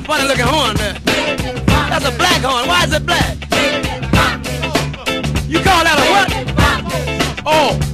funny looking horn there. That's a black horn. Why is it black? You call that a what? Oh.